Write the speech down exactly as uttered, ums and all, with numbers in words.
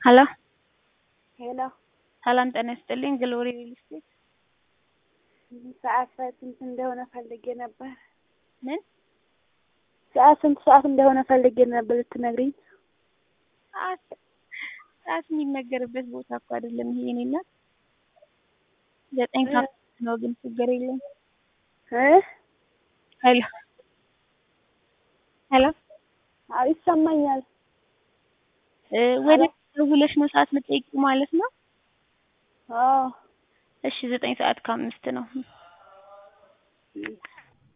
ሄሎ ሄሎ ሰላም ጤና ይስጥልኝ። ግሎሪ ሪል ስቴት ሰዓት ስንት እንደሆነ ፈልጌ ነበር። ምን ሰዓት ስንት ሰዓት እንደሆነ ፈልጌ ነበር ልትነግሪኝ? ሰዓት ሰዓት የሚነገርበት ቦታ እኮ አይደለም ይሄ የኔ እናት። ዘጠኝ ሰዓት ነው ግን ችግር የለም። እ ሄሎ ሄሎ አዎ ይሰማኛል። እ ወደ ደውለሽ ነው ሰዓት የምትጠይቂው ማለት ነው? አዎ እሺ ዘጠኝ ሰዓት ከአምስት ነው።